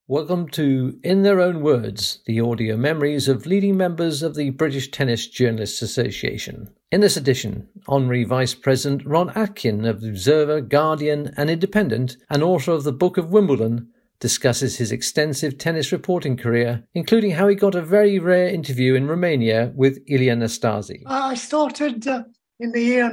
Welcome to In Their Own Words, the audio memories of leading members of the British Tennis Journalists Association. In this edition, Honorary Vice President Ron Atkin of the Observer, Guardian and Independent, and author of the Book of Wimbledon, discusses his extensive tennis reporting career, including how he got a very rare interview in Romania with Ilie Nastase. I started in the year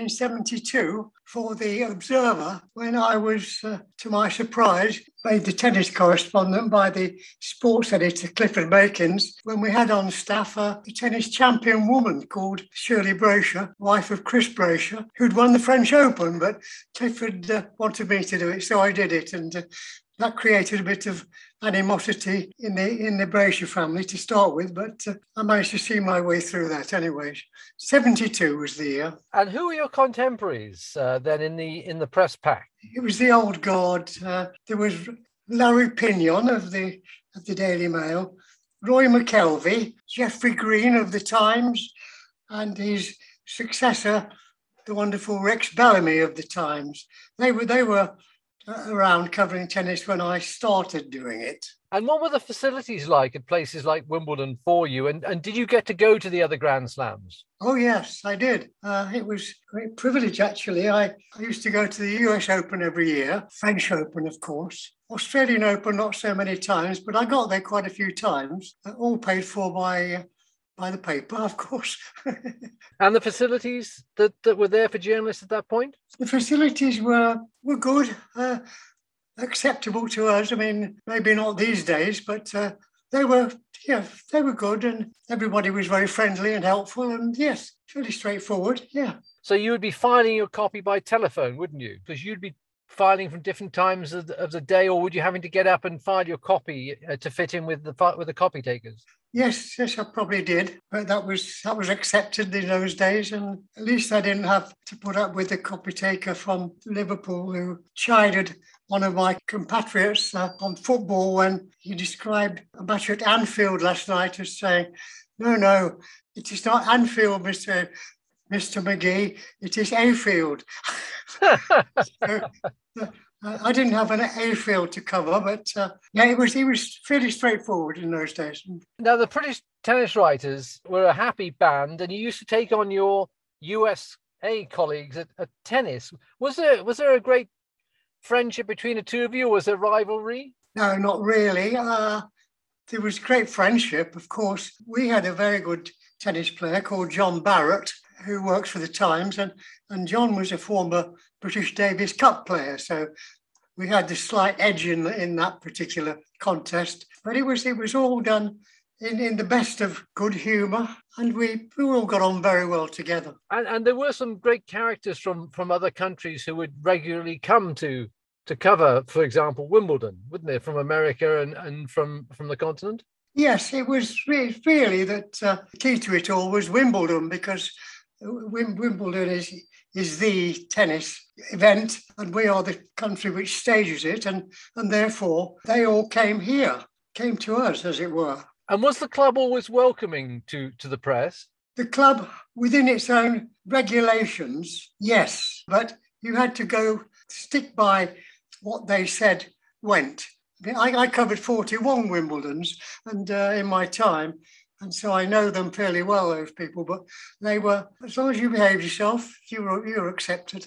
1972 for the Observer when I was, to my surprise, made the tennis correspondent by the sports editor Clifford Makins when we had on staff a tennis champion woman called Shirley Brasher, wife of Chris Brasher, who'd won the French Open, but Clifford wanted me to do it, so I did it. And that created a bit of animosity in the Brasher family to start with, but I managed to see my way through that anyway. 72 was the year. And who were your contemporaries then in the press pack? It was the old guard. There was Larry Pignon of the Daily Mail, Roy McKelvey, Geoffrey Green of the Times, and his successor, the wonderful Rex Bellamy of the Times. They were around covering tennis when I started doing it. And what were the facilities like at places like Wimbledon for you? And did you get to go to the other Grand Slams? Oh, yes, I did. It was a great privilege, actually. I used to go to the US Open every year, French Open, of course. Australian Open, not so many times, but I got there quite a few times, all paid for by the paper, of course. And the facilities that were there for journalists at that point? The facilities were good, acceptable to us. I mean, maybe not these days, but they were good, and everybody was very friendly and helpful, and yes, really straightforward, yeah. So you would be filing your copy by telephone, wouldn't you? Because you'd be filing from different times of the day, or would you having to get up and file your copy to fit in with the copy takers? Yes, I probably did, but that was accepted in those days, and at least I didn't have to put up with the copy taker from Liverpool who chided one of my compatriots on football when he described a match at Anfield last night as saying, "No, it is not Anfield, Mr. McGee, it is Ayfield." I didn't have an A-field to cover, but it was fairly straightforward in those days. Now, the British tennis writers were a happy band, and you used to take on your USA colleagues at tennis. Was there a great friendship between the two of you, or was there rivalry? No, not really. There was great friendship, of course. We had a very good tennis player called John Barrett, who works for the Times, and John was a former British Davis Cup player, so we had the slight edge in that particular contest. But it was all done in the best of good humour, and we all got on very well together. And there were some great characters from other countries who would regularly come to cover, for example, Wimbledon, wouldn't they, from America and from the continent? Yes, it was really that the key to it all was Wimbledon, because Wimbledon is the tennis event, and we are the country which stages it, and therefore they all came to us, as it were. And was the club always welcoming to the press? The club, within its own regulations, yes, but you had to stick by what they said went. I covered 41 Wimbledons and in my time, and so I know them fairly well, those people, but they were, as long as you behaved yourself, you were accepted.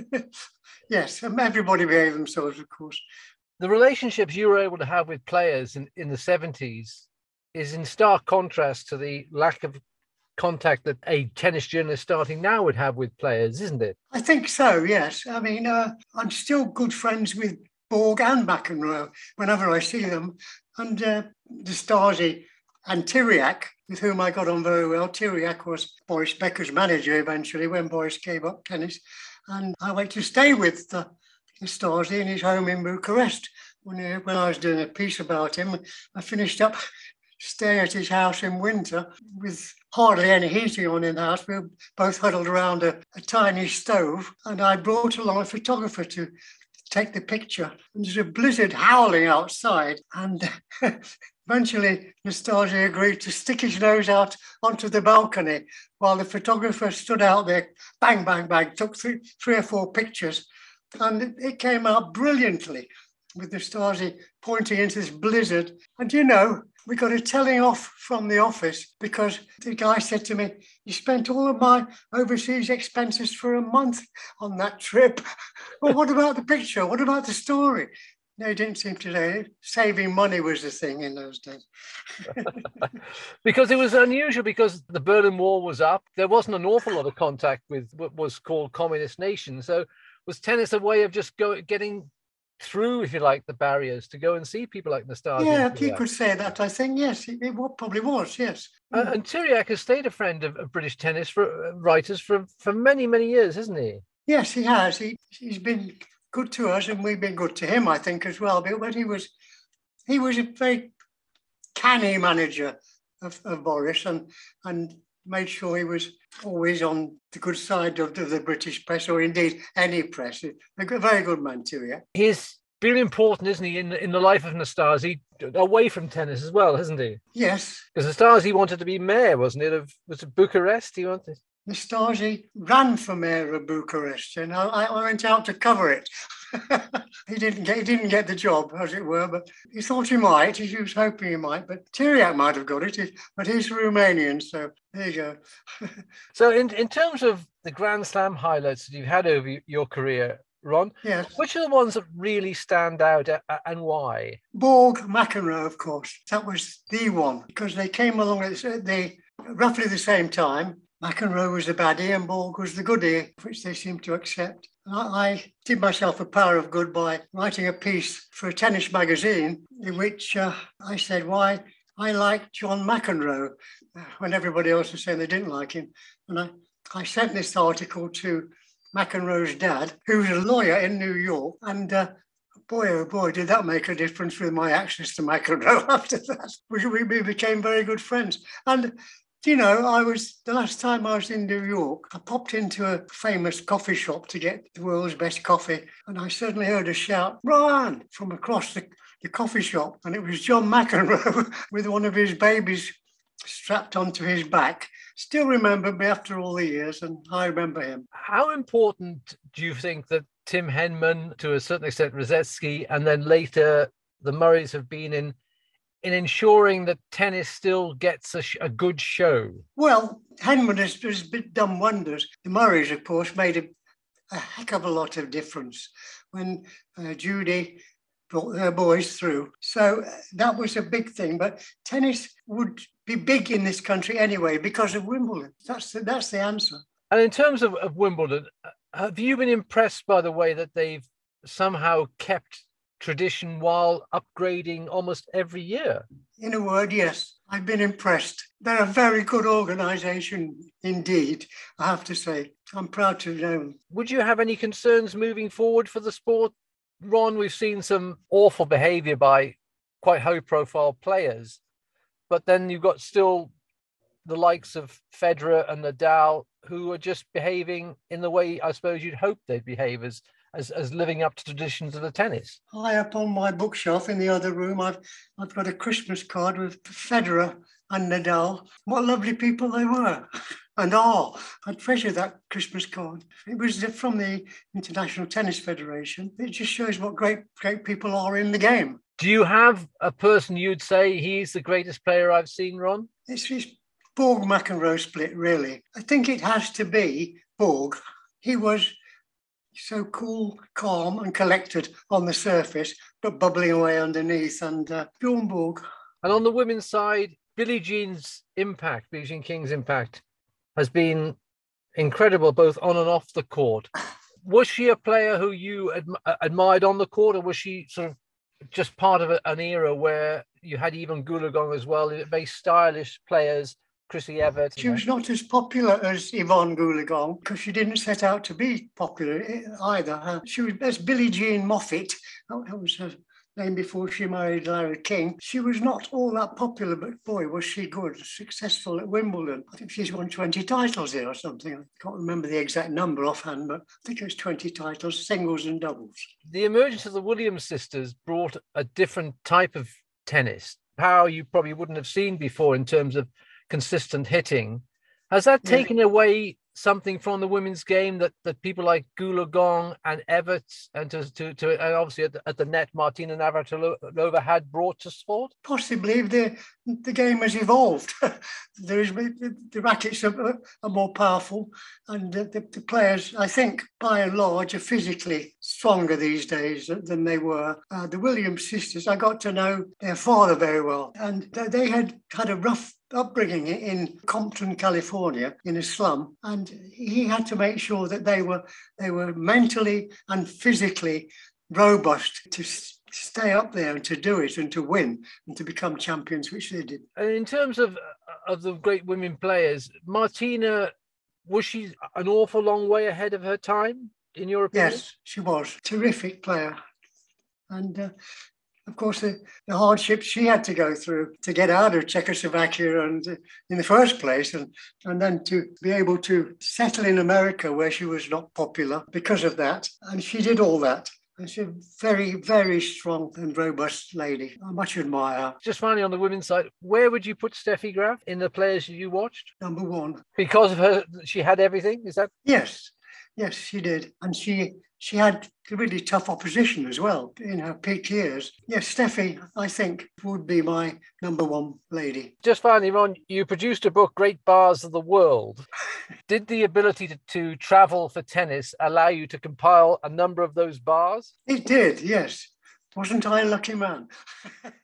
Yes, and everybody behaved themselves, of course. The relationships you were able to have with players in the 70s is in stark contrast to the lack of contact that a tennis journalist starting now would have with players, isn't it? I think so, yes. I mean, I'm still good friends with Borg and McEnroe whenever I see them, and Nastase and Tiriac, with whom I got on very well. Tiriac was Boris Becker's manager eventually when Boris gave up tennis. And I went to stay with Nastase in his home in Bucharest. When I was doing a piece about him, I finished up staying at his house in winter with hardly any heating on in the house. We were both huddled around a tiny stove, and I brought along a photographer to take the picture. And there's a blizzard howling outside, and eventually Nastase agreed to stick his nose out onto the balcony while the photographer stood out there, bang, bang, bang, took three or four pictures, and it came out brilliantly. with Nastasi pointing into this blizzard. And we got a telling off from the office because the guy said to me, "You spent all of my overseas expenses for a month on that trip." Well, what about the picture? What about the story? They didn't seem to know. Saving money was the thing in those days. Because it was unusual, because the Berlin Wall was up. There wasn't an awful lot of contact with what was called communist nations. So was tennis a way of just getting through, if you like, the barriers to go and see people like Nastasi? Yeah, you could say that. I think, yes, it probably was, yes. And Tiriac has stayed a friend of British tennis writers for many, many years, hasn't he? Yes, he has. He's been good to us, and we've been good to him, I think, as well. But he was a very canny manager of Boris, and made sure he was always on the good side of the British press, or indeed any press. A very good man too, yeah. He's been important, isn't he, in the life of Nastasi, away from tennis as well, hasn't he? Yes. Because Nastasi wanted to be mayor, wasn't it? Was it Bucharest he wanted? Nastasi ran for mayor of Bucharest, and I went out to cover it. He didn't get the job, as it were, but he thought he might. He was hoping he might, but Tiriac might have got it. But he's Romanian, so there you go. So, in terms of the Grand Slam highlights that you've had over your career, Ron, yes, which are the ones that really stand out, and why? Borg, McEnroe, of course. That was the one, because they came along at roughly the same time. McEnroe was the baddie and Borg was the goodie, which they seemed to accept. I did myself a power of good by writing a piece for a tennis magazine in which I said why I liked John McEnroe when everybody else was saying they didn't like him. And I sent this article to McEnroe's dad, who was a lawyer in New York, and boy, oh boy, did that make a difference with my access to McEnroe after that. We became very good friends. And the last time I was in New York, I popped into a famous coffee shop to get the world's best coffee, and I suddenly heard a shout, "Ron!" from across the coffee shop, and it was John McEnroe with one of his babies strapped onto his back. Still remembered me after all the years, and I remember him. How important do you think that Tim Henman, to a certain extent Rosetsky, and then later the Murrays have been in ensuring that tennis still gets a good show? Well, Henman has done wonders. The Murrays, of course, made a heck of a lot of difference when Judy brought their boys through. So that was a big thing. But tennis would be big in this country anyway because of Wimbledon. That's the answer. And in terms of Wimbledon, have you been impressed by the way that they've somehow kept tradition while upgrading almost every year? In a word, yes, I've been impressed. They're a very good organisation indeed, I have to say. I'm proud to know them. Would you have any concerns moving forward for the sport, Ron? We've seen some awful behaviour by quite high-profile players, but then you've got still the likes of Federer and Nadal who are just behaving in the way I suppose you'd hope they'd behave as living up to traditions of the tennis. High up on my bookshelf in the other room, I've got a Christmas card with Federer and Nadal. What lovely people they were and are. I treasure that Christmas card. It was from the International Tennis Federation. It just shows what great people are in the game. Do you have a person you'd say he's the greatest player I've seen, Ron? It's this Borg-McEnroe split, really. I think it has to be Borg. He was so cool, calm and collected on the surface, but bubbling away underneath, and Bjorn Borg. And on the women's side, Billie Jean King's impact has been incredible, both on and off the court. Was she a player who you admired on the court, or was she sort of just part of an era where you had Yvonne Goolagong as well, very stylish players, Chrissy Evert? She was not as popular as Yvonne Goolagong because she didn't set out to be popular either. She was as Billie Jean Moffitt. That was her name before she married Larry King. She was not all that popular, but boy, was she good, successful at Wimbledon. I think she's won 20 titles here or something. I can't remember the exact number offhand, but I think it was 20 titles, singles and doubles. The emergence of the Williams sisters brought a different type of tennis, power you probably wouldn't have seen before in terms of consistent hitting. Has that taken away something from the women's game that people like Gula Gong and Everts and and obviously at the net Martina Navratilova had brought to sport? Possibly the game has evolved. The rackets are more powerful, and the players, I think, by and large, are physically stronger these days than they were. The Williams sisters, I got to know their father very well, and they had a rough upbringing in Compton, California, in a slum, and he had to make sure that they were mentally and physically robust to stay up there and to do it and to win and to become champions, which they did. And in terms of the great women players, Martina, was she an awful long way ahead of her time, in your opinion? Yes, she was. Terrific player. And of course, the hardships she had to go through to get out of Czechoslovakia and in the first place, and then to be able to settle in America where she was not popular because of that. And she did all that. And she's a very, very strong and robust lady. I much admire her. Just finally, on the women's side, where would you put Steffi Graf in the players you watched? Number one. Because of her, she had everything, is that? Yes, she did. And she had really tough opposition as well in her peak years. Yes, Steffi, I think, would be my number one lady. Just finally, Ron, you produced a book, Great Bars of the World. Did the ability to travel for tennis allow you to compile a number of those bars? It did, yes. Wasn't I a lucky man?